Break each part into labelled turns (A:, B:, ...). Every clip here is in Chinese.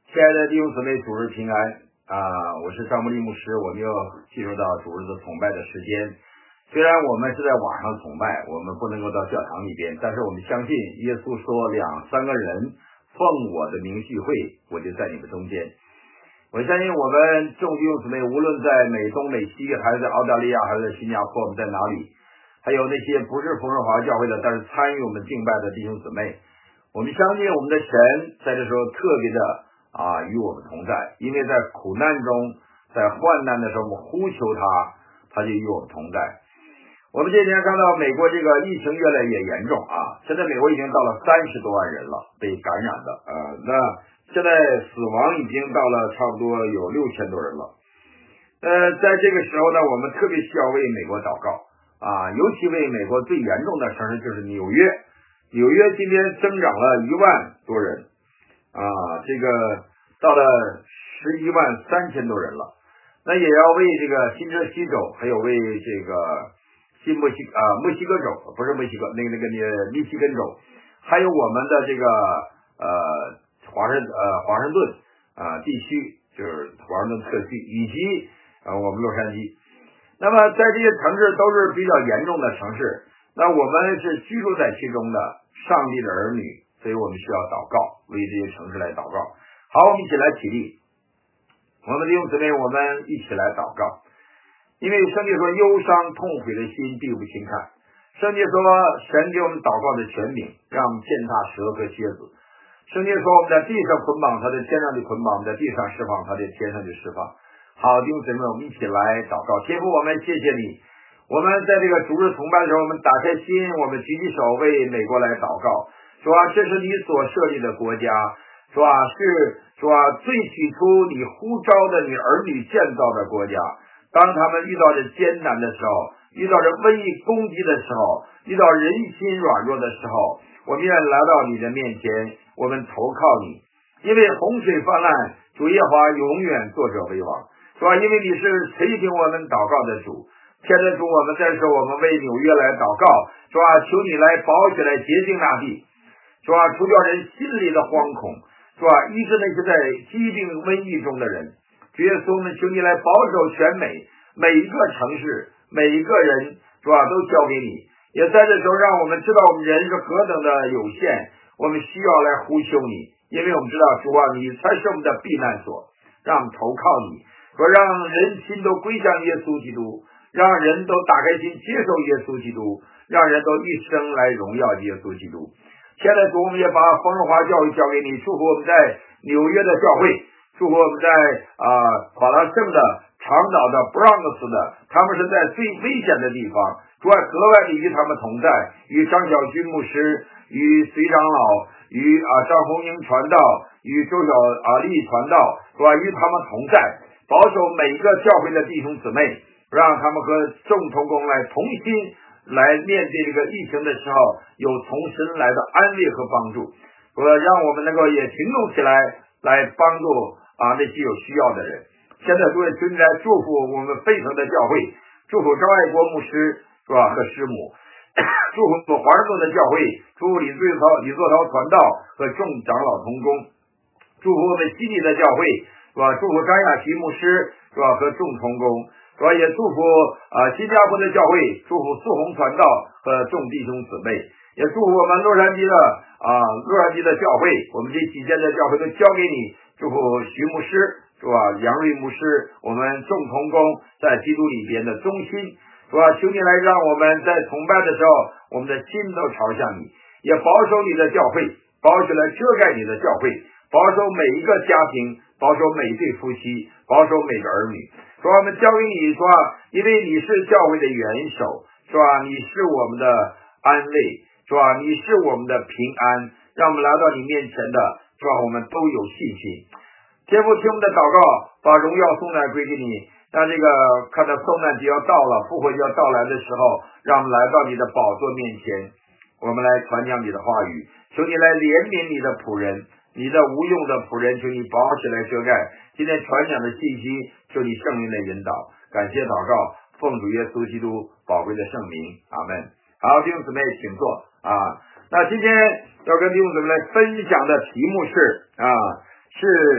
A: 亲爱的弟兄姊妹，主日平安我是张木利牧师，我们又进入到主日的崇拜的时间。虽然我们是在网上崇拜，我们不能够到教堂里边，但是我们相信耶稣说2-3个人奉我的名聚会，我就在你们中间。我相信我们众弟兄姊妹，无论在美东美西，还是在澳大利亚，还是在新加坡，我们在哪里，还有那些不是冯润华教会的，但是参与我们敬拜的弟兄姊妹，我们相信我们的神在这时候特别的与我们同在，因为在苦难中，在患难的时候，我们呼求他就与我们同在。我们这天看到美国这个疫情越来越严重现在美国已经到了30多万人了被感染的那现在死亡已经到了差不多有6000多人了。在这个时候呢，我们特别需要为美国祷告尤其为美国最严重的城市就是纽约。纽约今天增长了1万多人这个到了11万3000多人了。那也要为这个新泽西州，还有为这个墨西哥州，不是墨西哥，那个密西根州，还有我们的这个华盛顿地区，就是华盛顿特区，以及我们洛杉矶。那么在这些城市都是比较严重的城市，那我们是居住在其中的上帝的儿女，所以我们需要祷告，为这些城市来祷告。好，我们一起来起立，我们弟兄姊妹，我们一起来祷告。因为圣经说忧伤痛悔的心必不轻看，圣经说神给我们祷告的权柄，让我们践踏蛇和蝎子。圣经说我们在地上捆绑，他在天上就捆绑，我们在地上释放，他在天上就释放。好，弟兄姊妹，我们一起来祷告。天父，我们谢谢你，我们在这个主日崇拜的时候，我们打开心，我们举起手为美国来祷告。主这是你所设立的国家，是最起初你呼召的你儿女建造的国家。当他们遇到着艰难的时候，遇到着瘟疫攻击的时候，遇到人心软弱的时候，我们愿来到你的面前，我们投靠你。因为洪水泛滥，主耶和华永远作者为王，是吧？因为你是垂听我们祷告的主。现在主，我们在这，我们为纽约来祷告，是吧？求你来保起来洁净那地，是吧？除掉人心里的惶恐，是吧？医治那些在疾病瘟疫中的人。主耶稣，我们求你来保守全美，每一个城市，每一个人，是吧？都交给你。也在这时候，让我们知道我们人是何等的有限，我们需要来呼求你，因为我们知道主你才是我们的避难所，让我们投靠你，说让人心都归向耶稣基督，让人都打开心接受耶稣基督，让人都一生来荣耀耶稣基督。现在主，我们也把冯润华教会交给你，祝福我们在纽约的教会，祝福我们在法拉盛的、长岛的、Bronx 的，他们是在最危险的地方，主格外的与他们同在，与张小军牧师，与隋长老，与张红英传道，与周小丽传道，是吧？与他们同在，保守每一个教会的弟兄姊妹，让他们和众同工来同心来面对这个疫情的时候，有从神来的安慰和帮助，让我们能够也行动起来，来帮助那些有需要的人。现在诸位求你来祝福我们费城的教会，祝福张爱国牧师，是吧？和师母，祝福华盛顿的教会，祝福李作涛传道和众长老同工，祝福我们悉尼的教会，是吧？祝福张亚琪牧师，是吧？和众同工，是吧？也祝福新加坡的教会，祝福苏红传道和众弟兄姊妹，也祝福我们洛杉矶的教会，我们这几间的教会都交给你，祝福徐牧师，是吧？杨瑞牧师，我们众同工在基督里边的忠心，是吧？求你来让我们在崇拜的时候，我们的心都朝向你，也保守你的教会，保守来遮盖你的教会，保守每一个家庭，保守每一对夫妻，保守每个儿女，说我们交给你，说因为你是教会的元首，是吧？你是我们的安慰，是吧？你是我们的平安，让我们来到你面前的，是吧？我们都有信心。天父，听我们的祷告，把荣耀颂赞归给你。当这个看到受难节要到了，复活节要到来的时候，让我们来到你的宝座面前，我们来传讲你的话语，求你来怜悯你的仆人，你的无用的仆人，求你保起来遮盖今天传讲的信息，求你圣灵的引导。感谢祷告，奉主耶稣基督宝贵的圣名，阿门。好，弟兄姊妹请坐那今天要跟弟兄姊妹来分享的题目是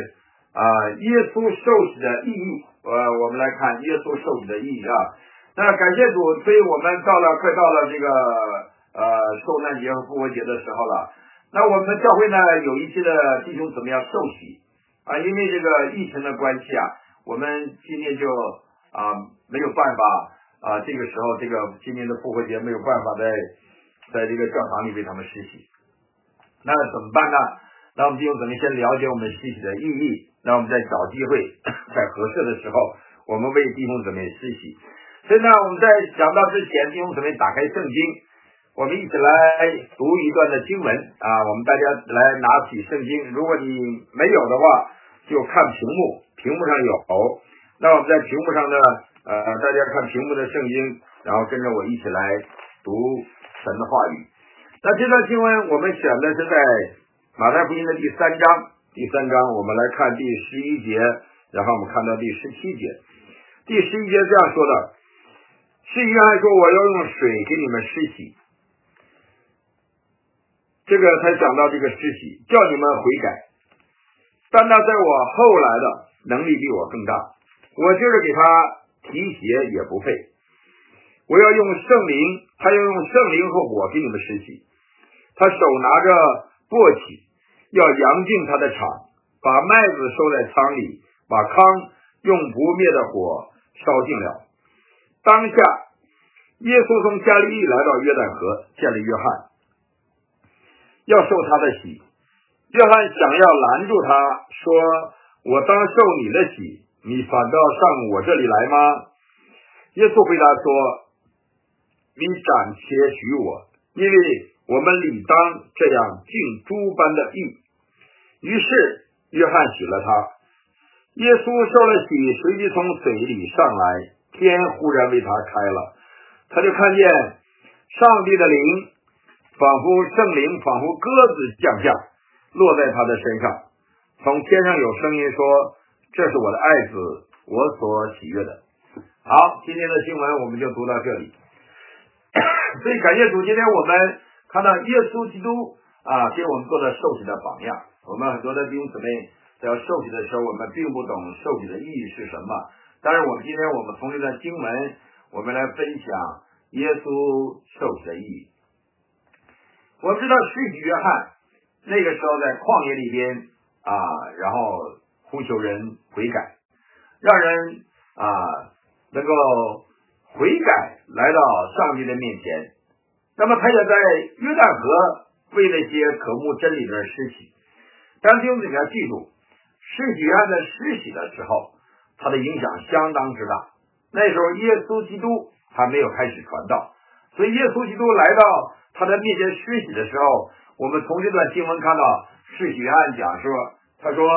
A: 耶稣受洗的意义。我们来看耶稣受洗的意义啊。那感谢主，所以我们快到了这个受难节和复活节的时候了。那我们教会呢有一些的弟兄姊妹要受洗因为这个疫情的关系我们今年就没有办法这个时候这个今年的复活节没有办法在这个教堂里为他们施洗。那怎么办呢？那我们弟兄姊妹先了解我们施洗的意义，那我们再找机会在合适的时候我们为弟兄姊妹施洗。所以呢我们在讲到之前，弟兄姊妹打开圣经，我们一起来读一段的经文我们大家来拿起圣经，如果你没有的话就看屏幕上有，那我们在屏幕上呢大家看屏幕的圣经，然后跟着我一起来读神的话语。那这段经文我们选的是在马太福音的第三章我们来看第11节，然后我们看到第17节。第11节这样说的，是约翰说我要用水给你们施洗，这个才讲到这个施洗，叫你们悔改。但那在我后来的能力比我更大，我就是给他提鞋也不配。我要用圣灵，他要用圣灵和火给你们施洗。他手拿着簸箕，要扬净他的场，把麦子收在仓里，把糠用不灭的火烧尽了。当下耶稣从加利利来到约旦河，见了约翰，要受他的洗。约翰想要拦住他，说我当受你的洗，你反倒上我这里来吗？耶稣回答说，你暂且许我，因为我们理当这样尽诸般的义。于是约翰许了他。耶稣受了洗，随即从水里上来，天忽然为他开了，他就看见上帝的灵圣灵仿佛鸽子降下，落在他的身上。从天上有声音说，这是我的爱子，我所喜悦的。好，今天的经文我们就读到这里。所以感谢主，今天我们看到耶稣基督给我们做了受洗的榜样。我们很多的弟兄姊妹在受洗的时候，我们并不懂受洗的意义是什么，但是今天我们从这段经文我们来分享耶稣受洗的意义。我们知道施洗约翰那个时候在旷野里边然后呼求人悔改，让人能够悔改来到上帝的面前。那么他也在约旦河为那些渴慕真理的人施洗。但弟兄姊妹要记住，施洗约翰在施洗的时候，他的影响相当之大。那时候耶稣基督还没有开始传道，所以耶稣基督来到他的面前施洗的时候，我们从这段经文看到施洗约翰讲说，他说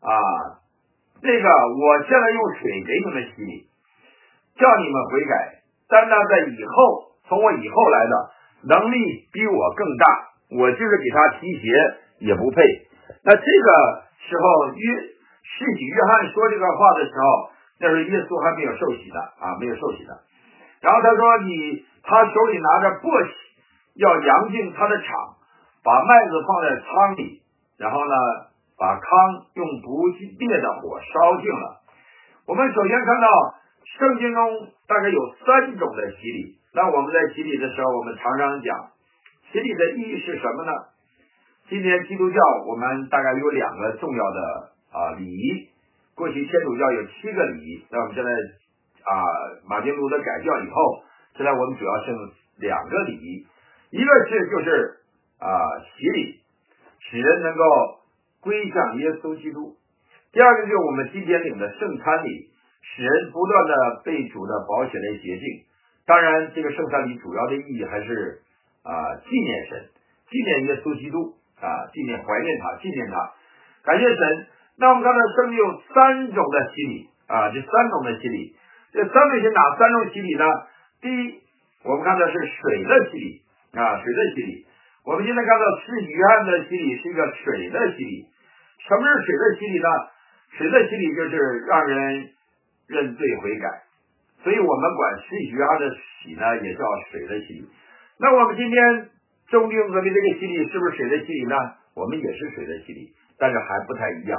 A: 我现在用水给你们洗礼，叫你们悔改，但那在以后从我以后来的能力比我更大，我就是给他提鞋也不配。那这个时候施洗约翰说这个话的时候，那时候耶稣还没有受洗的没有受洗的。然后他说他手里拿着簸箕，要扬净他的场，把麦子放在仓里，然后呢把糠用不灭的火烧尽了。我们首先看到圣经中大概有3种的洗礼。那我们在洗礼的时候，我们常常讲洗礼的意义是什么呢？今天基督教我们大概有2个重要的礼仪。过去天主教有7个礼仪，那我们现在马丁路德改教以后，现在我们主要剩2个礼仪。一个就是洗礼，使人能够归向耶稣基督。第二个就是我们今天领的圣餐礼，使人不断的被主的宝血来洁净。当然这个圣餐礼主要的意义还是纪念神，纪念耶稣基督纪念怀念他，纪念他，感谢神。那我们看到圣经有3种的洗礼这3种的洗礼。这3种是哪3种洗礼呢？第一，我们看到是水的洗礼水的洗礼。我们现在看到施洗约翰的洗礼是一个水的洗礼。什么是水的洗礼呢？水的洗礼就是让人认罪悔改，所以我们管施洗约翰的洗呢也叫水的洗礼。那我们今天中弟兄姊妹这个洗礼是不是水的洗礼呢？我们也是水的洗礼，但是还不太一样。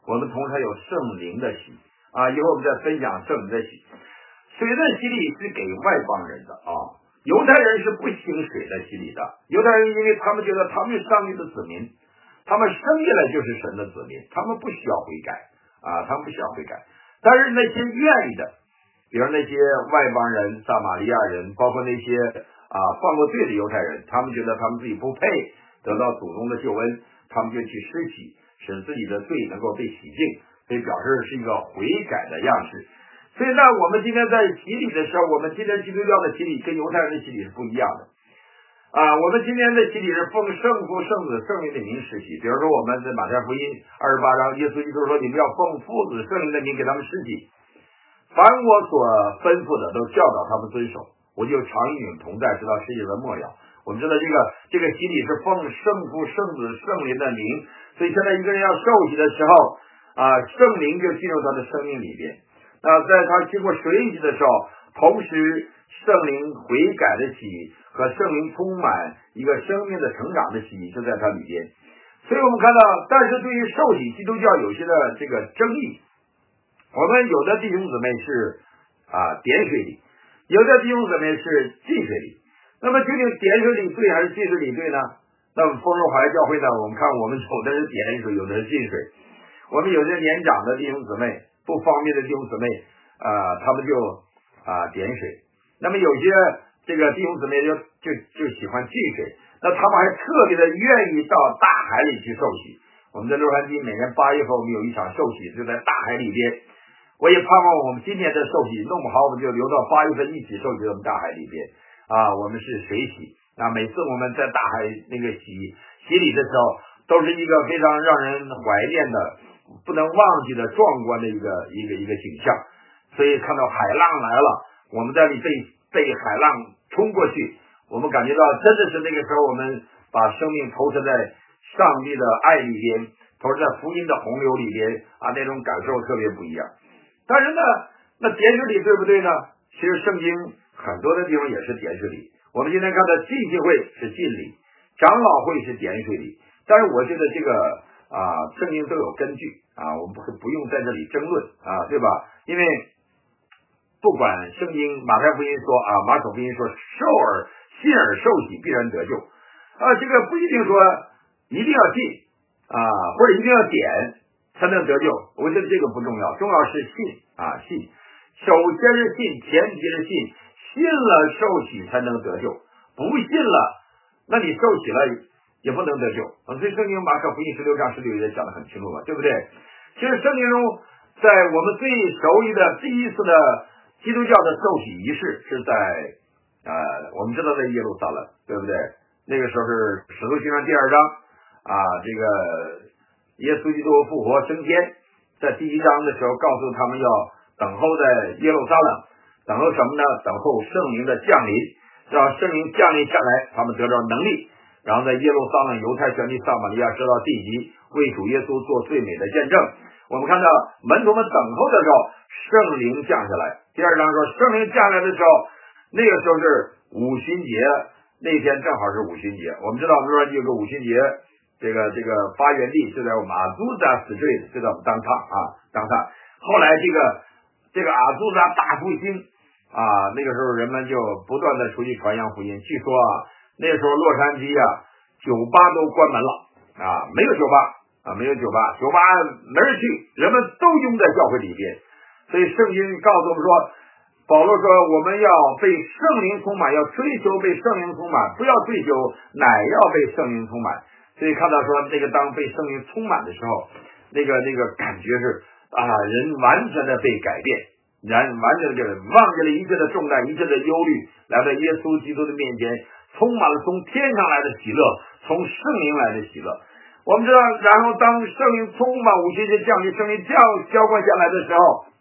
A: 我们同时还有圣灵的洗啊，一会儿我们再分享圣灵的洗。水的洗礼是给外邦人的啊，犹太人是不行水的洗礼的。犹太人因为他们觉得他们是上帝的子民，他们生下来就是神的子民，他们不需要悔改啊，他们不需要悔改。但是那些愿意的，比如那些外邦人、撒玛利亚人，包括那些犯过罪的犹太人，他们觉得他们自己不配得到祖宗的救恩，他们就去施洗，使自己的罪能够被洗净，所以表示是一个悔改的样式。所以呢，我们今天在洗礼的时候，我们今天基督教的洗礼跟犹太人的洗礼是不一样的我们今天的洗礼是奉圣父、圣子、圣灵的名施洗。比如说我们在马太福音28章，耶稣基督说：“你们要奉父子、圣灵的名给他们施洗，凡我所吩咐的都教导他们遵守，我就常与你们同在，直到世界的末了。”我们知道这个洗礼是奉圣父、圣子、圣灵的名，所以现在一个人要受洗的时候圣灵就进入他的生命里边。在他经过水洗的时候，同时圣灵悔改的洗和圣灵充满一个生命的成长的洗就在他里边。所以我们看到，但是对于受洗，基督教有些的这个争议。我们有的弟兄姊妹是点水礼，有的弟兄姊妹是浸水礼。那么究竟点水礼对还是浸水礼对呢？那么丰润华教会呢，我们看我们有的是点水，有的是浸水。我们有些年长的弟兄姊妹，不方便的弟兄姊妹他们就点水。那么有些这个弟兄姊妹就喜欢浸水，那他们还特别的愿意到大海里去受洗。我们在洛杉矶每年8月份我们有一场受洗，就在大海里边。我也盼望我们今年的受洗弄不好，我们就留到8月份一起受洗，我们大海里边我们是水洗。每次我们在大海那个洗礼的时候，都是一个非常让人怀念的、不能忘记的壮观的一个景象。所以看到海浪来了，我们在里被海浪冲过去，我们感觉到真的是那个时候我们把生命投射在上帝的爱里边，投射在福音的洪流里边那种感受特别不一样。但是呢，那点水礼对不对呢？其实圣经很多的地方也是点水礼。我们今天看到浸信会是浸礼，长老会是点水礼。但是我觉得这个圣经都有根据我们不用在这里争论对吧？因为不管圣经马太福音说马可福音说信而受洗必然得救这个不一定说一定要信或者一定要点才能得救。我觉得这个不重要，重要是信。首先是信，前提是信了受洗才能得救，不信了那你受洗了也不能得救所以圣经马可福音16章16节讲得很清楚了，对不对？其实圣经中在我们最熟悉的第一次的基督教的受洗仪式是在我们知道在耶路撒冷，对不对？那个时候是使徒行传第2章这个耶稣基督复活升天，在第1章的时候告诉他们要等候在耶路撒冷，等候什么呢？等候圣灵的降临，让圣灵降临下来，他们得到能力，然后在耶路撒冷、犹太全地、撒玛利亚直到地极，为主耶稣做最美的见证。我们看到门徒们等候的时候，圣灵降下来。第2章说圣灵降下来的时候，那个时候是五旬节，那天正好是五旬节。我们知道我们说有个五旬节，这个发源地就在我们阿祖扎死罪，就在我们当趟。后来这个阿祖扎大复兴那个时候人们就不断的出去传扬福音。据说那个时候洛杉矶酒吧都关门了没有酒吧酒吧没人去，人们都拥在教会里边。所以圣经告诉我们说，保罗说我们要被圣灵充满，要追求被圣灵充满，不要追求乃要被圣灵充满。所以看到说那个当被圣灵充满的时候，那个感觉是人完全的被改变，人完全的忘记了一切的重担，一切的忧虑，来到耶稣基督的面前，充满了从天上来的喜乐，从圣灵来的喜乐。我们知道，然后当圣灵充满五旬节降临，圣灵浇灌下来的时候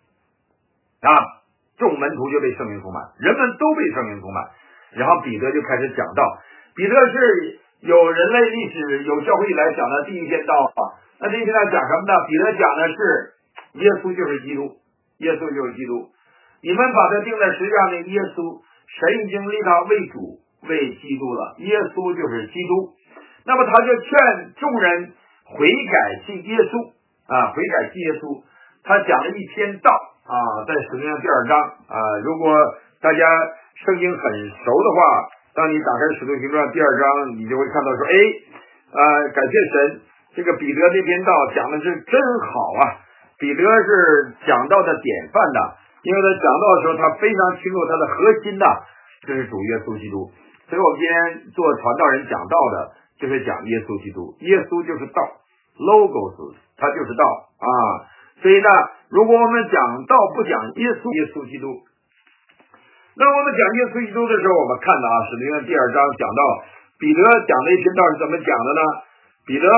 A: 众门徒就被圣灵充满，人们都被圣灵充满。然后彼得就开始讲道，彼得是有人类历史有教会以来讲的第一篇道那这一篇道讲什么呢？彼得讲的是耶稣就是基督，耶稣就是基督，你们把他钉在十字架的耶稣，神已经立他为主为基督了，耶稣就是基督。那么他就劝众人悔改信耶稣悔改信耶稣。他讲了一篇道在使徒行传第2章如果大家圣经很熟的话，当你打开使徒行传第2章，你就会看到说，感谢神，这个彼得这篇道讲的是真好啊。彼得是讲道的典范的，因为他讲道的时候，他非常清楚他的核心的，就是主耶稣基督。所以我们今天做传道人讲道的，就是讲耶稣基督，耶稣就是道 ，logos， 他就是道所以呢，如果我们讲道不讲耶稣基督，那我们讲耶稣基督的时候，我们看到使徒行传第2章讲到彼得讲的一篇道是怎么讲的呢？彼得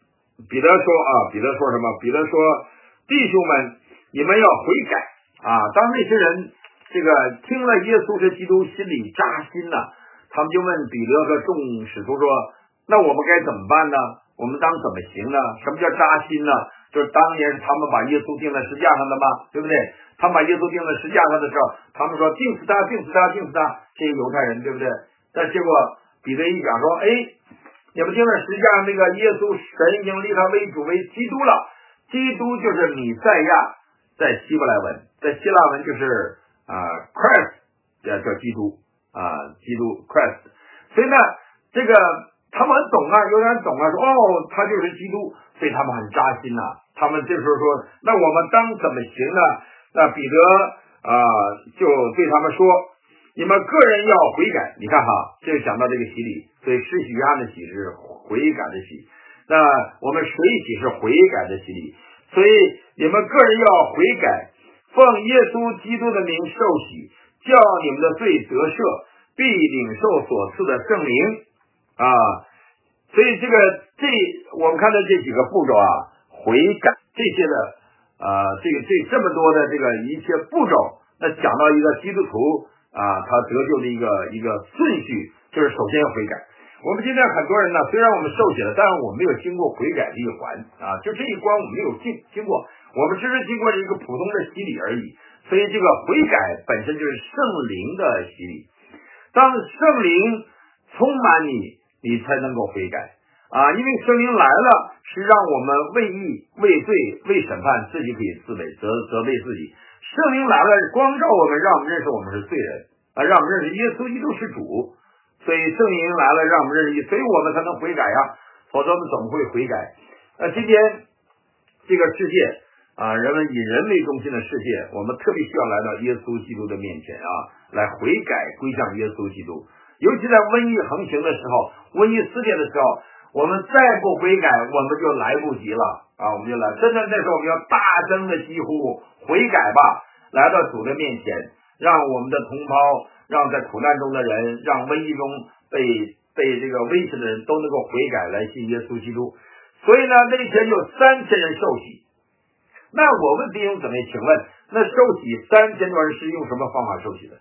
A: 说什么？彼得说，弟兄们，你们要悔改当那些人这个听了耶稣是基督，心里扎心了，他们就问彼得和众使徒说，那我们该怎么办呢？我们当怎么行呢？什么叫扎心呢？就是当年他们把耶稣钉在十字架上的嘛，对不对？他们把耶稣钉在十字架上的时候，他们说钉死他，这些犹太人，对不对？但结果彼得一讲说，你们钉在十字架上那个耶稣，神已经立他为主为基督了。基督就是弥赛亚，在希伯来文，在希腊文就是Christ， 叫基督基督 Christ。所以呢，这个他们很懂有点懂说他就是基督，所以他们很扎心他们这时候说，那我们当怎么行呢？那彼得就对他们说，你们个人要悔改。你看这就讲到这个洗礼，所以施洗约翰的洗是悔改的洗，那我们水洗是悔改的洗礼，所以你们个人要悔改，奉耶稣基督的名受洗，叫你们的罪得赦，必领受所赐的圣灵所以我们看到这几个步骤悔改这些的这么多的这个一些步骤，那讲到一个基督徒他得救的一个顺序，就是首先要悔改。我们今天很多人呢，虽然我们受洗了，但是我们没有经过悔改这一环就这一关我们没有经过，我们只是经过一个普通的洗礼而已。所以这个悔改本身就是圣灵的洗礼，当圣灵充满你才能够悔改因为圣灵来了是让我们为义为罪为审判自己可以自责备自己，圣灵来了光照我们，让我们认识我们是罪人让我们认识耶稣基督是主，所以圣灵来了让我们认识，所以我们才能悔改否则我们怎么会悔改？今天这个世界人们以人为中心的世界，我们特别需要来到耶稣基督的面前来悔改归向耶稣基督。尤其在瘟疫横行的时候，瘟疫肆虐的时候，我们再不悔改我们就来不及了我们就真的那时候我们要大声的疾呼悔改吧，来到主的面前，让我们的同胞，让在苦难中的人，让瘟疫中被这个危险的人都能够悔改来信耶稣基督。所以呢，那天有3000人受洗。那我问弟兄姊妹，请问那受洗3000多人是用什么方法受洗的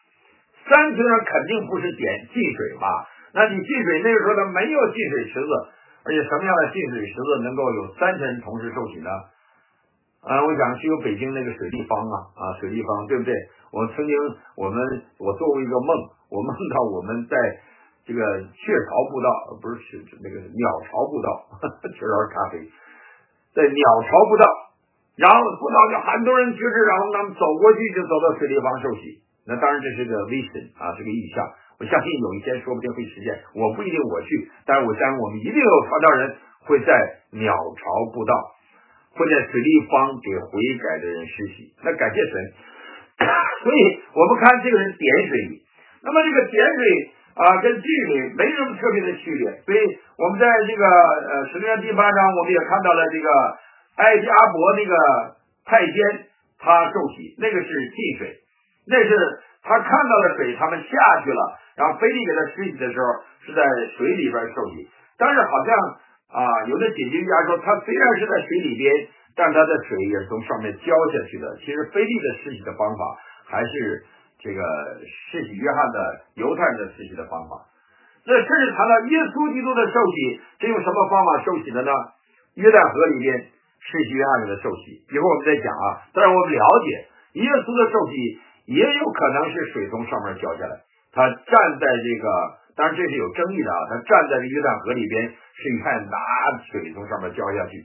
A: ？3000人肯定不是浸水吧？那你浸水那个时候他没有浸水池子，而且什么样的浸水池子能够有3000人同时受洗呢？我想是有北京那个水立方水立方，对不对？我曾经我做过一个梦，我梦到我们在这个雀巢步道，不是那个鸟巢步道，雀巢咖啡，在鸟巢步道，然后步道就很多人去世，然后他们走过去就走到水立方受洗。那当然这是个 vision 是个意象，我相信有一天说不定会实现，我不一定我去，但是我相信我们一定有传道人会在鸟巢步道，会在水立方给悔改的人施洗。那感谢神。所以我们看这个人点水，那么这个点水跟浸水没什么特别的区别。所以我们在这个使徒行传第8章我们也看到了这个埃及阿伯那个太监他受洗，那个是浸水，那是他看到了水，他们下去了，然后腓力给他施洗的时候是在水里边受洗。但是好像有的解经家说，他虽然是在水里边，但他的水也是从上面浇下去的。其实腓力的施洗的方法还是这个施洗约翰的犹太人的施洗的方法。那甚至谈到耶稣基督的受洗，这用什么方法受洗的呢？约旦河里边施洗约翰的受洗，一会儿我们再讲但是我们了解耶稣的受洗也有可能是水从上面浇下来，他站在这个，当然这是有争议的他站在这约旦河里边，是看拿水从上面浇下去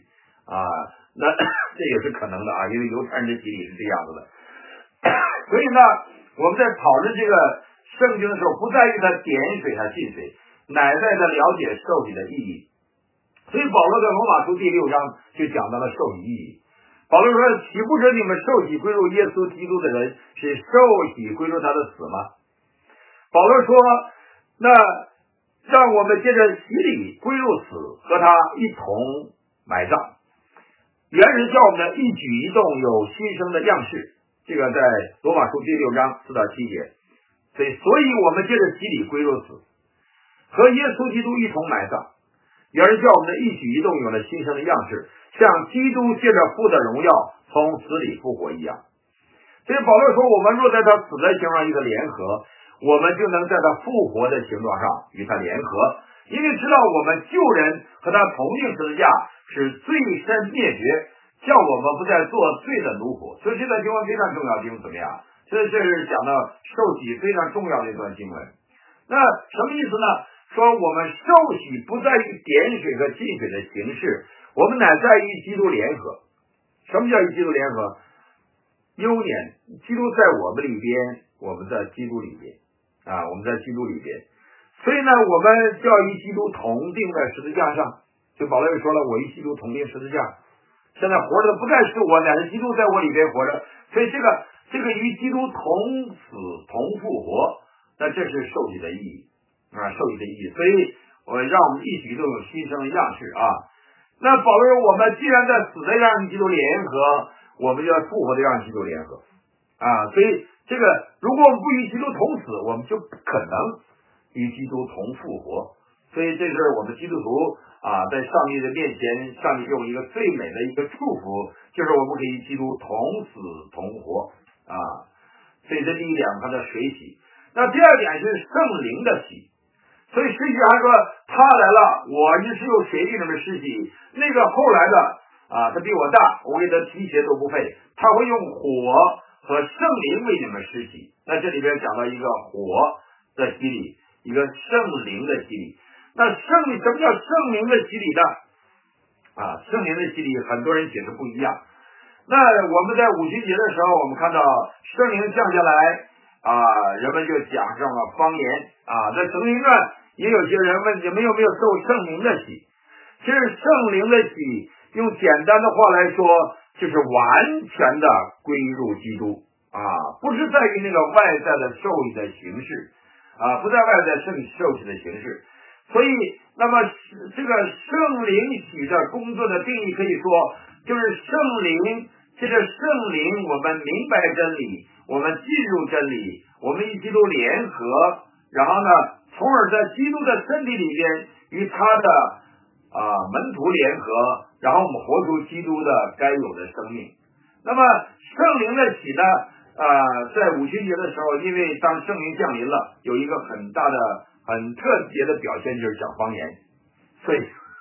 A: 那这也是可能的因为犹太人的洗礼是这样子的。所以呢，我们在讨论这个圣经的时候，不在于他点水还进水，乃在他了解受洗的意义。所以保罗在罗马书第6章就讲到了受洗意义。保罗说：“岂不是你们受洗归入耶稣基督的人，是受洗归入他的死吗？”保罗说：“那让我们借着洗礼归入死，和他一同埋葬，原是叫我们的一举一动有新生的样式。”这个在罗马书第6章4到7节。所以我们借着洗礼归入死，和耶稣基督一同埋葬，原是叫我们的一举一动有了新生的样式，像基督借着父的荣耀从死里复活一样。所以保罗说，我们若在他死的形状与他联合，我们就能在他复活的形状上与他联合，因为知道我们旧人和他同定十字架，使罪身灭绝，叫我们不再做罪的奴仆。所以这段经文非常重要，弟兄姊妹这是讲到受洗非常重要的一段经文。那什么意思呢？说我们受洗不在于点水和浸水的形式，我们乃在于基督联合。什么叫与基督联合？优点，基督在我们里边，我们在基督里边我们在基督里边。所以呢，我们就要与基督同定在十字架上。就保罗也说了，我与基督同定十字架。现在活着的不再是我，乃是基督在我里边活着。所以这个与基督同死同复活，那这是受洗的意义受洗的意义。所以让我们一举都有新生的样式那保罗说，我们既然在死的让与基督联合，我们就要复活的让基督联合所以这个如果我们不与基督同死，我们就不可能与基督同复活。所以这是我们基督徒在上帝的面前，上帝给我们一个最美的一个祝福，就是我们可以与基督同死同活所以这第一点，他的水洗。那第二点是圣灵的洗。所以实际上说，他来了，我一是用水给你们施洗，那个后来的他比我大，我给他提鞋都不配，他会用火和圣灵为你们施洗。那这里边讲到一个火的洗礼，一个圣灵的洗礼。那什么叫圣灵的洗礼呢？圣灵的洗礼很多人解释不一样。那我们在五旬节的时候，我们看到圣灵降下来人们就讲上了方言在圣经传也有些人问你们有没有受圣灵的洗。其实圣灵的洗用简单的话来说，就是完全的归入基督不是在于那个外在的受洗的形式不在外在受洗的形式。所以那么这个圣灵洗的工作的定义可以说，就是圣灵借着圣灵我们明白真理，我们进入真理，我们与基督联合，然后呢从而在基督的身体里边与他的门徒联合，然后我们活出基督的该有的生命。那么圣灵的洗呢在五旬节的时候，因为当圣灵降临了，有一个很大的很特别的表现，就是讲方言。所以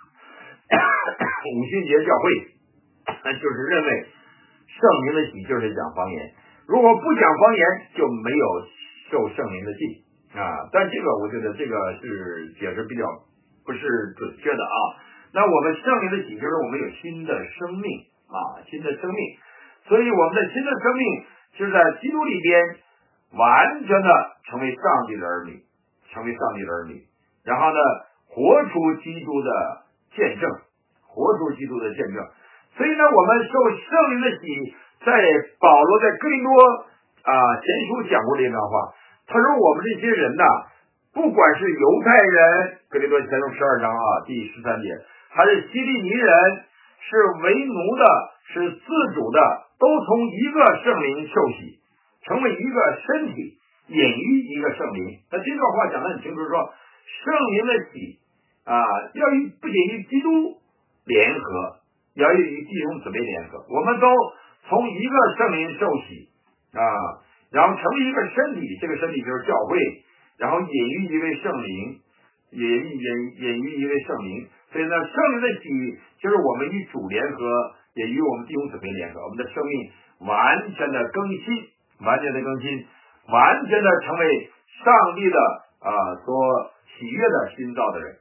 A: 五旬节教会就是认为圣灵的洗就是讲方言，如果不讲方言就没有受圣灵的洗但这个我觉得这个是解释比较不是准确的那我们圣灵的洗就是我们有新的生命新的生命。所以我们的新的生命就是在基督里边完全的成为上帝的儿女，然后呢活出基督的见证，所以呢我们受圣灵的洗，在保罗在哥林多前书讲过这段话。他说我们这些人不管是犹太人，哥林多前书12章第13节，还是希利尼人，是为奴的，是自主的，都从一个圣灵受洗，成为一个身体，隐于一个圣灵。那这段话讲得很清楚，说圣灵的洗要不仅与基督联合，要与弟兄姊妹联合，我们都从一个圣灵受洗然后成为一个身体，这个身体就是教会，然后隐于一位圣灵，所以呢圣灵的洗就是我们与主联合，也与我们弟兄姊妹联合，我们的生命完全的更新，完全的成为上帝的所喜悦的新造的人。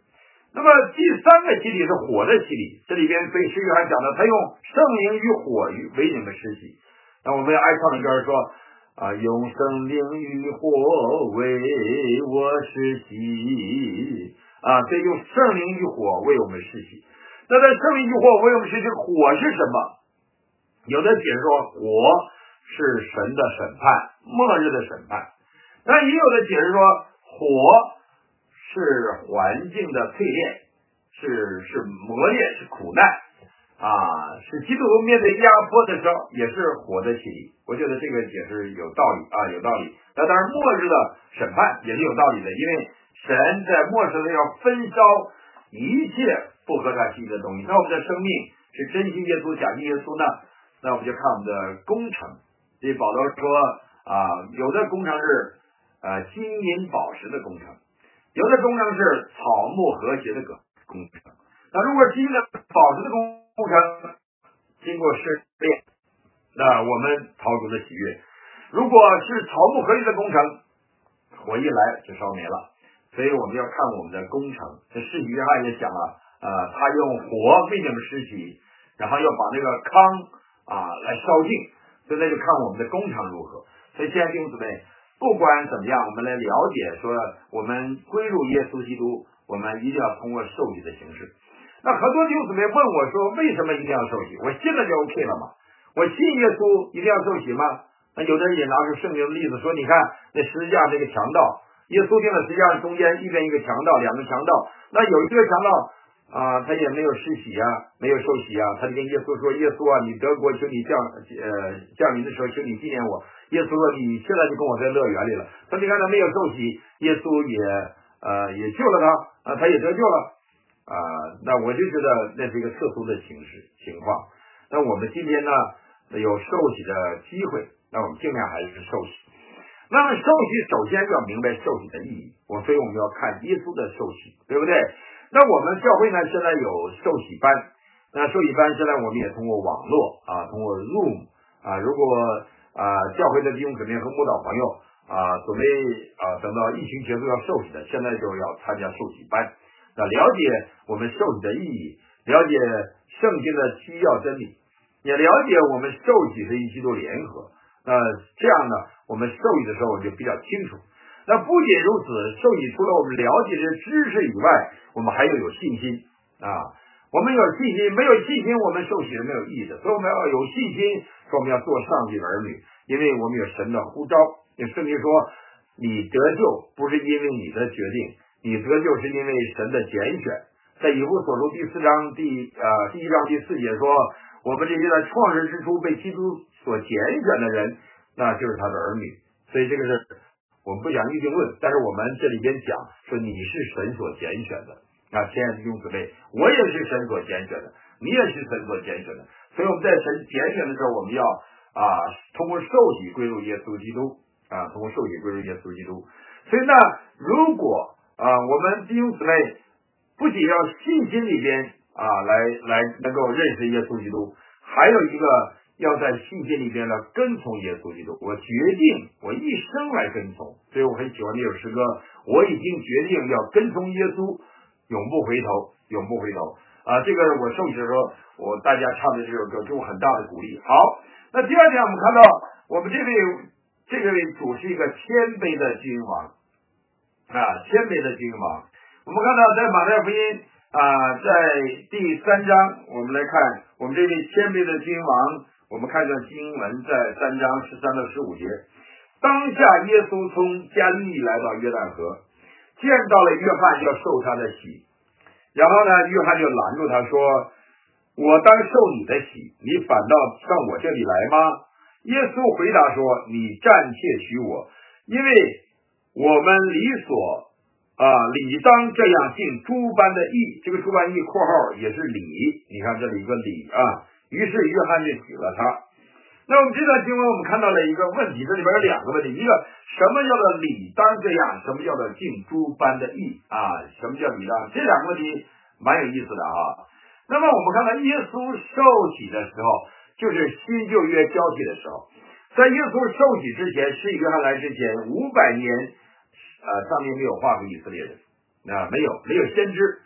A: 那么第三个洗礼是火的洗礼，这里边被施约翰讲的，他用圣灵与火为你们施洗。那我们要爱唱的歌说用圣灵与火为我施洗所以用圣灵与火为我们施洗。那在圣灵与火为我们施洗，火是什么？有的解释说火是神的审判，末日的审判，但也有的解释说火是环境的淬炼，是磨练，是苦难是基督徒面对压迫的时候也是火的洗礼。我觉得这个解释有道理有道理。那当然末日的审判也是有道理的，因为神在末世要焚烧一切不合他心意的东西。那我们的生命是真信耶稣假信耶稣呢？那我们就看我们的工程。这保罗说有的工程是金银宝石的工程，有的工程是草木和谐的工程。那如果金银宝石的工程经过试炼，那我们讨主的喜悦；如果是草木合一的工程，火一来就烧没了。所以我们要看我们的工程。这施洗约翰也讲了他用火为你们施洗，然后要把那个糠来烧尽。所以那就看我们的工程如何。所以现在弟兄姊妹，不管怎么样，我们来了解说我们归入耶稣基督，我们一定要通过受洗的形式。那很多弟兄姊妹问我说，为什么一定要受洗？我信了就 OK 了嘛？我信耶稣一定要受洗吗？那有的人也拿出圣经的例子说，你看那十字架那个强盗，耶稣定了十字架中间一边一个强盗，两个强盗，那有一个强盗他也没有施洗没有受洗他就跟耶稣说，耶稣你得国求你降临的时候求你纪念我。耶稣说，你现在就跟我在乐园里了。他你看他没有受洗，耶稣也救了他他也得救了那我就觉得那是一个特殊的情况。那我们今天呢有受洗的机会，那我们尽量还是受洗。那么受洗首先要明白受洗的意义，所以我们要看耶稣的受洗，对不对？那我们教会呢现在有受洗班，那受洗班现在我们也通过网络通过 Zoom 如果教会的弟兄姊妹和慕道朋友准备等到疫情结束要受洗的，现在就要参加受洗班，那了解我们受洗的意义，了解圣经的需要真理，也了解我们受洗是与基督联合。这样呢我们受洗的时候就比较清楚。那不仅如此，受洗除了我们了解这些知识以外，我们还要有信心我们有信心，没有信心我们受洗是没有意义的。所以我们要有信心，说我们要做上帝的儿女，因为我们有神的呼召。圣经说你得救不是因为你的决定，你得救是因为神的拣选。在以弗所书第1章第4节说，我们这些在创世之初被基督所拣选的人，那就是他的儿女。所以这个是我们不讲预定论，但是我们这里边讲说你是神所拣选的亲爱的弟兄姊妹，我也是神所拣选的，你也是神所拣选的。所以我们在神拣选的时候，我们要通过受洗归入耶稣基督通过受洗归入耶稣基督。所以呢，如果我们弟兄姊妹不仅要信心里边来能够认识耶稣基督，还有一个要在信心里边呢跟从耶稣基督。我决定我一生来跟从，所以我很喜欢那首诗歌，我已经决定要跟从耶稣，永不回头，永不回头这个我受洗的时候，大家唱的这首歌给我很大的鼓励。好，那第二点我们看到我们这位主是一个谦卑的君王谦卑的君王。我们看到在马太福音在第3章，我们来看我们这位谦卑的君王。我们看这经文在3章13到15节。当下耶稣从加利利来到约旦河，见到了约翰要受他的洗，然后呢约翰就拦住他说，我当受你的洗，你反倒上我这里来吗？耶稣回答说，你暂且许我，因为我们理当这样尽诸般的义。这个诸般义括号也是礼，你看这里一个礼于是约翰就许了他。那我们这段经文我们看到了一个问题，这里边有2个问题，一个什么叫做理当这样，什么叫做尽诸般的义什么叫理当，这2个问题蛮有意思的那么我们看到耶稣受洗的时候，就是新旧约交替的时候。在耶稣受洗之前，施洗约翰来之前500年上面没有画过以色列人没有先知。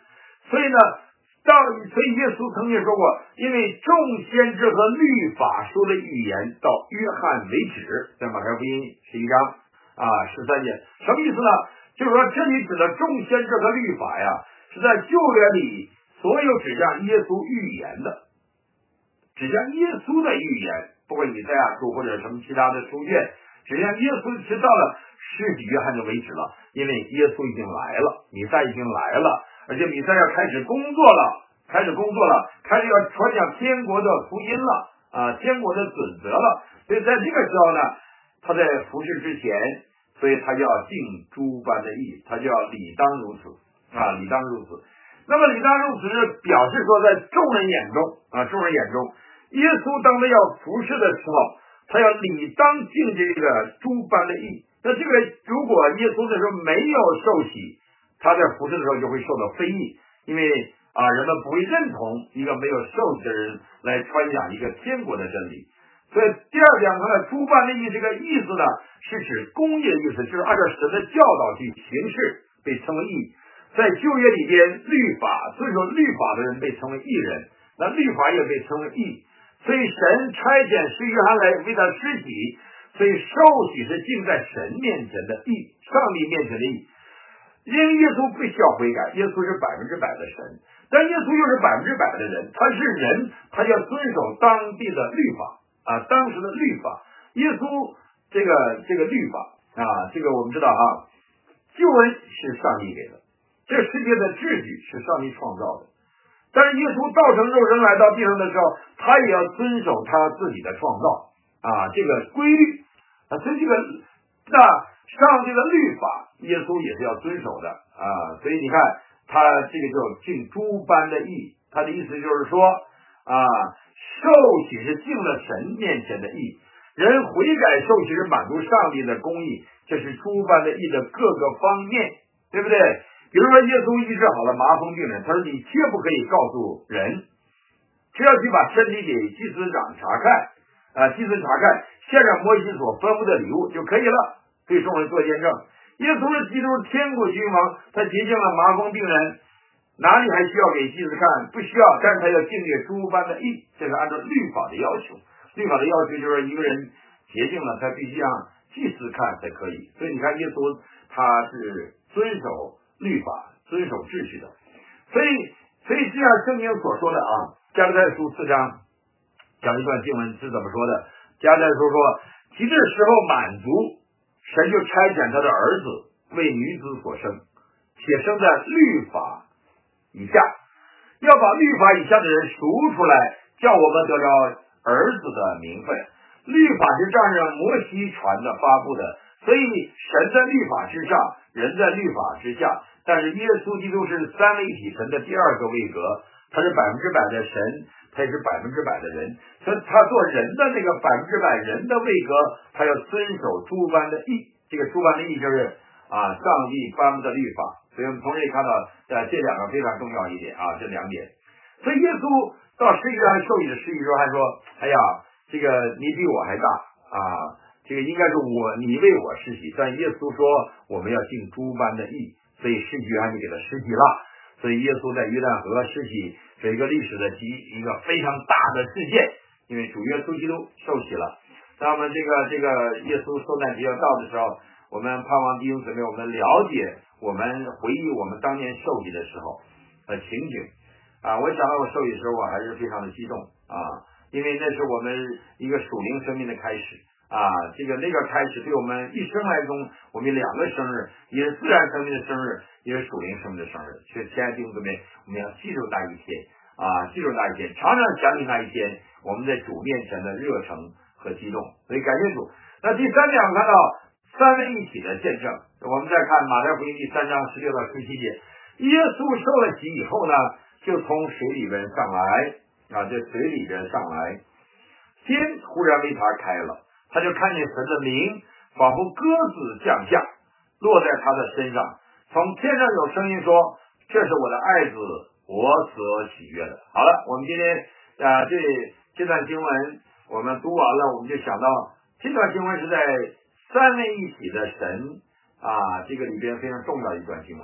A: 所以呢，所以耶稣曾经说过，因为众先知和律法说的预言到约翰为止，在马太福音11章13节，什么意思呢？就是说这里指的众先知和律法呀，是在旧约里所有指向耶稣预言的，指向耶稣的预言，不管以赛亚书或者什么其他的书卷，指向耶稣直到了施洗约翰就为止了，因为耶稣已经来了，弥赛已经来了，而且弥赛要开始工作了，开始要传讲天国的福音了天国的准则了。所以在这个时候呢，他在服事之前，所以他就要尽诸般的义，他就要理当如此理当如此。那么理当如此是表示说，在众人眼中，耶稣当他要服事的时候，他要理当尽这个诸般的义。那这个如果耶稣那时候没有受洗，他在服事的时候就会受到非议，因为人们不会认同一个没有受洗的人来传讲一个天国的真理。所以第二点，它的诸般的义这个意思呢，是指公义的意思，就是按照神的教导去行事，被称为义。在旧约里边，遵守律法的人被称为义人，那律法也被称为义。所以神差遣施洗约翰来为他施洗，所以受洗是尽在神面前的义，上帝面前的义。因为耶稣不需要悔改，耶稣是100%的神，但耶稣又是100%的人，他是人，他要遵守当地的律法当时的律法。耶稣这个律法这个我们知道救恩是上帝给的，这世界的秩序是上帝创造的，但是耶稣道成肉身来到地上的时候，他也要遵守他自己的创造这个规律所以这个上帝的律法，耶稣也是要遵守的所以你看他这个就尽诸般的义，他的意思就是说受洗是尽了神面前的义，人悔改受洗是满足上帝的公义，这是诸般的义的各个方面，对不对？比如说耶稣医治好了麻风病人，他说你切不可以告诉人，只要去把身体给祭司长查看祭司查看，献上摩西所吩咐的礼物就可以了，对众人做见证。耶稣是基督天国君王，他洁净了麻风病人，哪里还需要给祭司看？不需要，但是他要尽这诸般的义，这是按照律法的要求。律法的要求就是一个人洁净了，他必须让祭司看才可以。所以你看耶稣他是遵守律法，遵守秩序的。所以就像圣经所说的加拉太书4章讲一段经文是怎么说的？加拉太书说，其这时候满足，神就差遣他的儿子为女子所生，且生在律法以下，要把律法以下的人赎出来，叫我们得着儿子的名分。律法是照着摩西传的发布的，所以神在律法之上，人在律法之下。但是耶稣基督是三位一体神的第二个位格，他是100%的神，他也是100%的人，所以他做人的那个100%人的位格，他要遵守诸般的义。这个诸般的义就是上帝颁布的律法。所以我们从这里看到这两个非常重要一点这两点。所以耶稣到施洗约翰受洗的时候还说，哎呀，这个你比我还大这个应该是你为我施洗，但耶稣说我们要尽诸般的义，所以施洗约翰就给他施洗了。所以耶稣在约旦河施洗是一个历史的一个非常大的事件，因为主耶稣基督受洗了。当我们这个耶稣受难节要到的时候，我们盼望弟兄姊妹我们了解，我们回忆我们当年受洗的时候的情景我想到我受洗的时候，我还是非常的激动因为那是我们一个属灵生命的开始那个开始对我们一生来中，我们2个生日，一个是自然生命的生日，一个是属灵生命的生日。所以亲爱的弟兄姊妹，我们要记住那一天记住那一天，常常想起那一天我们在主面前的热诚和激动。所以感谢主。那第三点，我们看到三位一体的见证。我们再看马太福音第3章16到17节，耶稣受了洗以后呢，就从水里边上来这水里边上来，天忽然为他开了，他就看见神的灵仿佛鸽子降下，落在他的身上。从天上有声音说，这是我的爱子，我所喜悦的。好了，我们今天这段经文我们读完了，我们就想到这段经文是在三位一体的神这个里边非常重要的一段经文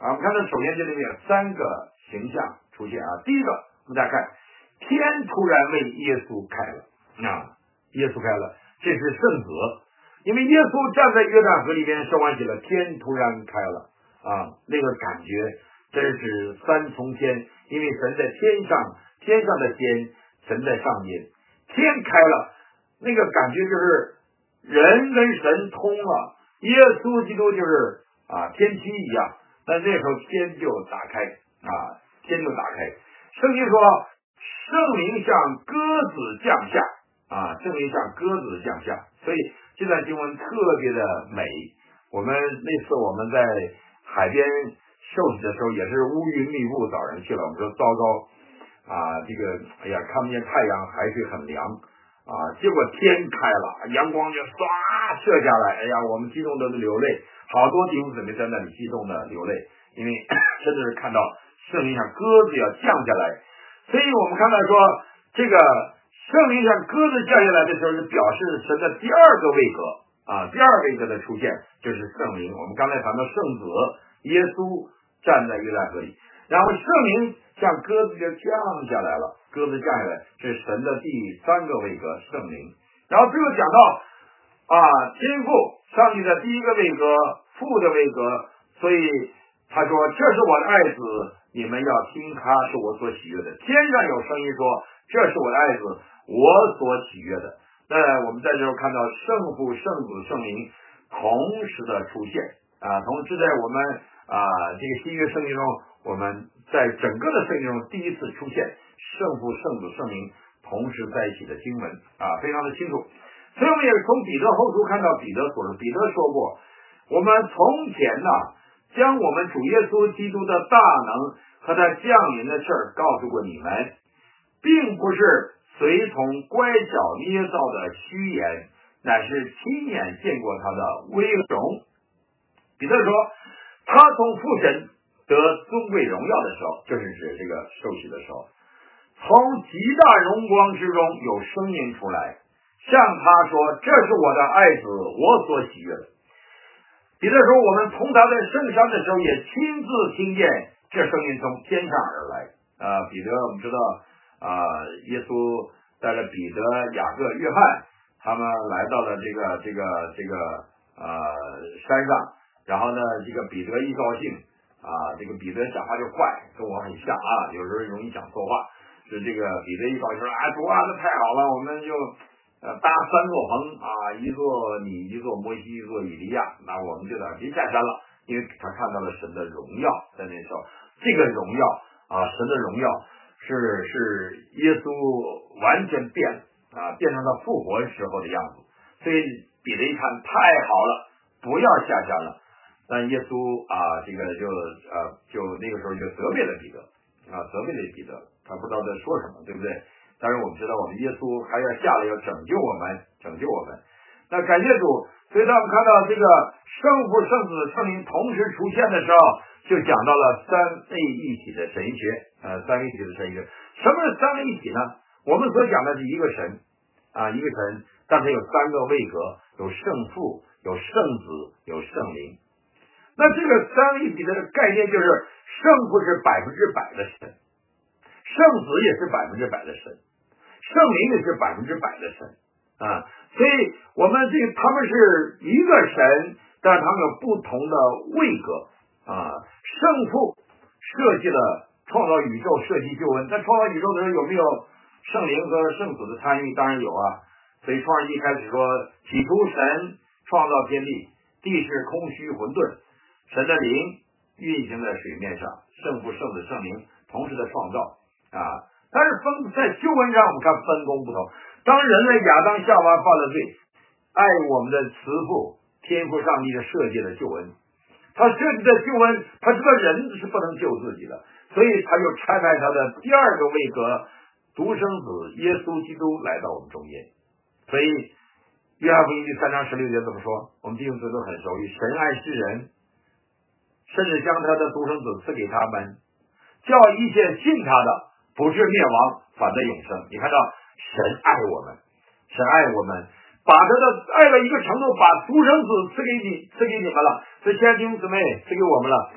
A: 我们看到首先这里面有3个形象出现第一个我们再看，天突然为耶稣开了耶稣开了，这是圣子，因为耶稣站在约旦河里边受完洗了，天突然开了那个感觉真是三从天，因为神在天上，天上的天，神在上面，天开了，那个感觉就是人跟神通了，耶稣基督就是天梯一样，那时候天就打开天就打开。圣经说圣灵像鸽子降下圣灵像鸽子降下，所以这段经文特别的美。我们那次我们在海边受洗的时候也是乌云密布，早上去了，我们说糟糕这个看不见太阳，海水很凉结果天开了，阳光就唰射下来，我们激动的流泪，好多弟兄姊妹在那里激动的流泪，因为真的是看到圣灵像鸽子要降下来。所以我们看到说这个圣灵像鸽子降下来的时候，是表示神的第二个位格第二位格的出现就是圣灵。我们刚才谈到圣子耶稣站在约旦河里，然后圣灵像鸽子就降下来了，鸽子降下来，这是神的第3个位格圣灵。然后最后讲到天父上帝的第一个位格，父的位格，所以他说这是我的爱子，你们要听他是我所喜悦的。天上有声音说这是我的爱子，我所喜悦的。那我们在这儿看到圣父圣子圣灵同时的出现同时在我们这个新约圣经中，我们在整个的圣经中第一次出现圣父圣子圣灵同时在一起的经文非常的清楚。所以我们也从彼得后书看到彼得所说，彼得说过，我们从前将我们主耶稣基督的大能和他降临的事告诉过你们，并不是随从乖巧捏造的虚言，乃是亲眼见过他的威荣。彼得说他从父神得尊贵荣耀的时候，就是指这个受洗的时候，从极大荣光之中有声音出来，向他说这是我的爱子，我所喜悦的。彼得说我们同他在圣山的时候也亲自听见这声音从天上而来彼得我们知道耶稣带着彼得雅各约翰他们来到了这个山上，然后呢这个彼得一高兴这个彼得讲话就快，跟我很像有时候容易讲错话，是这个彼得一高兴说主这太好了，我们就搭3座棚一座你，一座摩西，一座以利亚，那我们就在别下山了，因为他看到了神的荣耀。在那时候这个荣耀神的荣耀是耶稣完全变成他复活时候的样子，所以彼得一看太好了，不要下山了。但耶稣这个就那个时候就责备了彼得他不知道在说什么，对不对？但是我们知道我们耶稣还要下来要拯救我们。那感谢主，所以当我们看到这个圣父圣子圣灵同时出现的时候，就讲到了三位一体的神学三位一体的神学。什么是三位一体呢？我们所讲的是一个神一个神，但是有3个位格，有圣父，有圣子，有圣灵。那这个三位一体的概念就是圣父是100%的神，圣子也是100%的神，圣灵也是100%的神所以我们他们是一个神，但他们有不同的位格圣父设计了创造宇宙，设计救恩，在创造宇宙的时候有没有圣灵和圣子的参与？当然有所以创世纪开始说起初神创造天地，地是空虚混沌，神的灵运行在水面上，圣父圣子圣灵同时的创造但是在救恩上我们看分工不同。当人类亚当夏娃犯了罪，爱我们的慈父天父上帝就设计了救恩，他设计的救恩，他知道人是不能救自己的，所以他就差派他的第2个位格独生子耶稣基督来到我们中间。所以约翰福音第3章16节怎么说？我们弟兄姊妹都很熟悉，神爱世人，甚至将他的独生子赐给他们，叫一切信他的不至灭亡，反得永生。你看到神爱我们，把他的爱了一个程度，把独生子赐给你们了，所以亲爱的弟兄姊妹赐给我们了。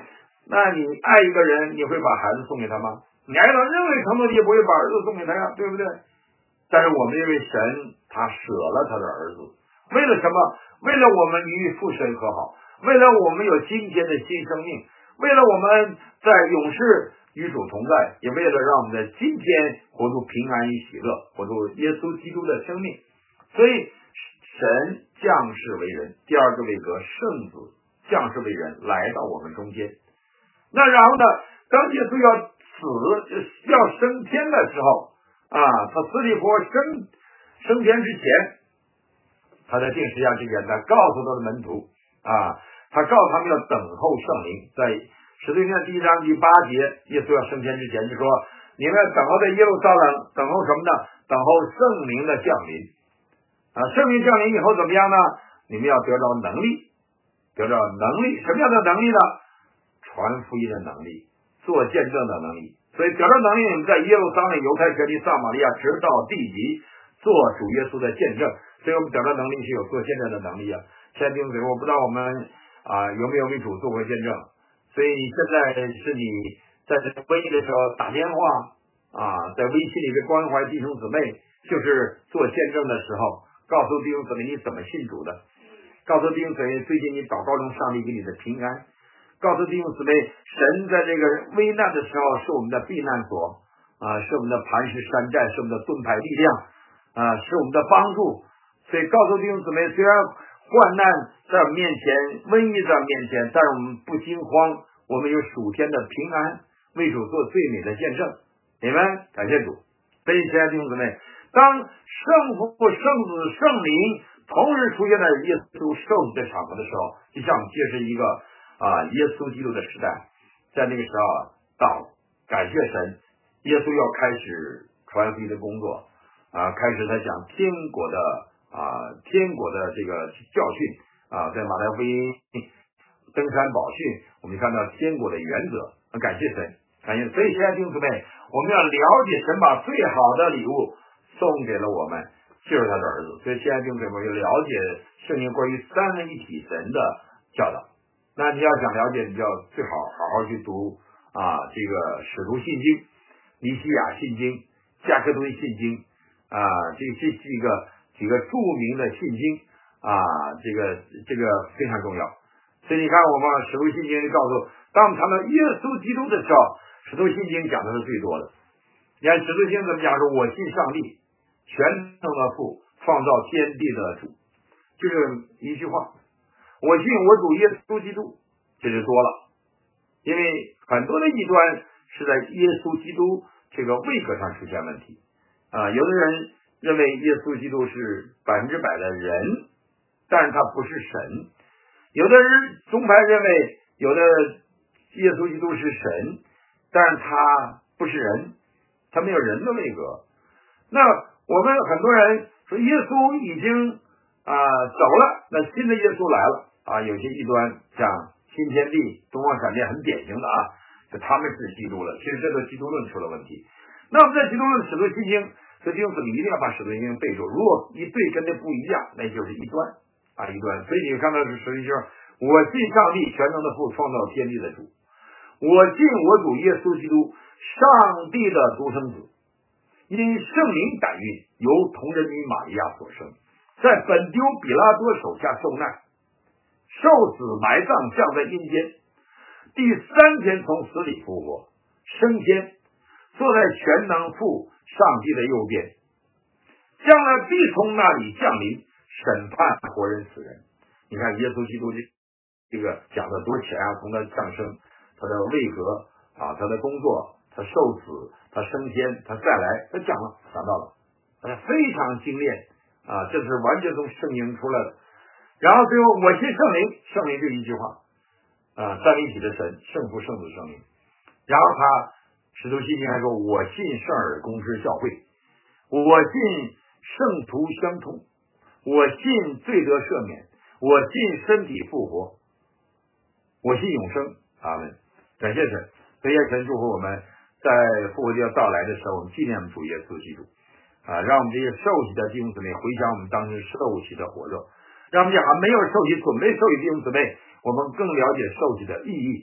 A: 那你爱一个人，你会把孩子送给他吗？你爱到任何程度，你也不会把儿子送给他呀，对不对？但是我们因为神他舍了他的儿子，为了什么？为了我们与父神和好，为了我们有今天的新生命，为了我们在永世与主同在，也为了让我们在今天活出平安与喜乐，活出耶稣基督的生命。所以神降世为人，第二个位格圣子降世为人来到我们中间。那然后呢，当耶稣要死要升天的时候他死里复活升天之前，他在定十字架之前，他告诉他的门徒他告诉他们要等候圣灵。在使徒行传第1章第8节，耶稣要升天之前就说，你们要等候在耶路撒冷，等候什么呢？等候圣灵的降临圣灵降临以后怎么样呢？你们要得到能力，得到能力。什么样的能力呢？传福音的能力，做见证的能力。所以得到能力，你们在耶路撒冷、犹太全地、撒玛利亚直到地极做主耶稣的见证。所以我们得到能力是有做见证的能力亲爱的弟兄姊妹，我不知道我们有没有为主做过见证。所以现在是你在这瘟疫的时候打电话在微信里边关怀弟兄姊妹，就是做见证的时候，告诉弟兄姊妹你怎么信主的，告诉弟兄姊妹最近你祷告中上帝给你的平安，告诉弟兄姊妹神在这个危难的时候是我们的避难所是我们的磐石山寨，是我们的盾牌力量是我们的帮助。所以告诉弟兄姊妹，虽然患难在我们面前，瘟疫在我们面前，但是我们不惊慌，我们有属天的平安，为主做最美的见证。你们感谢主。所以亲爱的弟兄姊妹，当圣父、圣子、圣灵同时出现在耶稣受洗的场合的时候，就像我们揭示一个耶稣基督的时代。在那个时候感谢神，耶稣要开始传福音的工作开始他讲天国的这个教训在马太福音登山宝训，我们看到天国的原则。感谢神，感谢。所以现在弟兄姊妹，我们要了解神把最好的礼物送给了我们，就是他的儿子。所以现在弟兄姊妹要了解圣经关于三位一体神的教导。那你要想了解，你就要最好好去读这个使徒信经、尼西亚信经、加克多信经这几个著名的信经这个非常重要。所以你看，我们使徒信经告诉，当我们谈到耶稣基督的时候，使徒信经讲的是最多的。你看使徒信经怎么讲？说我信上帝全能的父，创造天地的主，就是一句话。我信我主耶稣基督，这就多了。因为很多的异端是在耶稣基督这个位格上出现问题有的人认为耶稣基督是100%的人，但是他不是神。有的人宗派认为有的耶稣基督是神，但是他不是人，他没有人的位格。那我们很多人说耶稣已经走了，那新的耶稣来了有些异端像新天地、东方闪电很典型的就他们是基督了，其实这个基督论出了问题。那我们在基督论使徒信经，所以弟兄姊妹一定要把使徒信经背住，如果一对跟这不一样，那就是异端异端。所以你看到是使徒信经，我信上帝全能的父，创造天地的主，我信我主耶稣基督，上帝的独生子，因圣灵感孕，由童人女玛利亚所生，在本丢比拉多手下受难，受死埋葬，降在阴间，第3天从死里复活，升天，坐在全能父上帝的右边，将来必从那里降临审判活人死人。你看耶稣基督这个讲的多浅从他降生，他的位格他的工作，他受死，他升天，他再来，他讲到了非常精炼这是完全从圣经出来的。然后最后我信圣灵，圣灵就一句话三位一体的神，圣父、圣子、圣灵。然后他使徒信经还说，我信圣而公之教会，我信圣徒相通，我信罪得赦免，我信身体复活，我信永生。阿们。感谢神。所以神祝福我们在复活节到来的时候，我们纪念我们主耶稣基督让我们这些受洗的弟兄姊妹回想我们当时受洗的火热，让我们讲没有受洗准备受洗弟兄姊妹，我们更了解受洗的意义。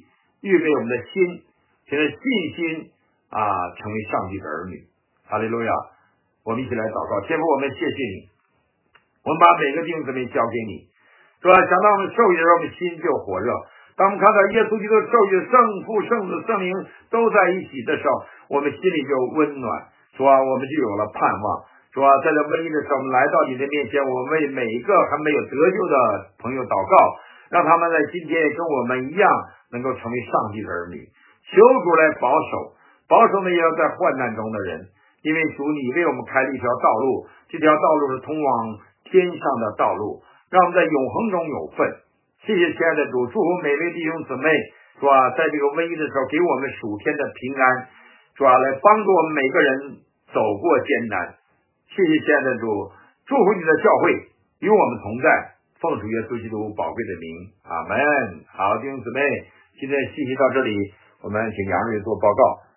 A: 预备我们的心，现在信心成为上帝的儿女。哈利路亚！我们一起来祷告，天父，我们谢谢你，我们把每个弟兄姊妹交给你，是吧？想到我们受洗的时候，我们心就火热。当我们看到耶稣基督受洗的圣父、圣子、圣灵都在一起的时候，我们心里就温暖，是吧？我们就有了盼望，是吧？在这瘟疫的时候，我们来到你的面前，我们为每一个还没有得救的朋友祷告，让他们在今天跟我们一样，能够成为上帝的儿女。求主来保守呢，也要在患难中的人，因为主你为我们开了一条道路，这条道路是通往天上的道路，让我们在永恒中有份。谢谢亲爱的主，祝福每位弟兄姊妹，是吧？在这个瘟疫的时候，给我们属天的平安，是吧？来帮助我们每个人走过艰难。谢谢亲爱的主，祝福你的教会与我们同在，奉主耶稣基督宝贵的名，阿门。好，弟兄姊妹，今天信息到这里，我们请杨瑞做报告。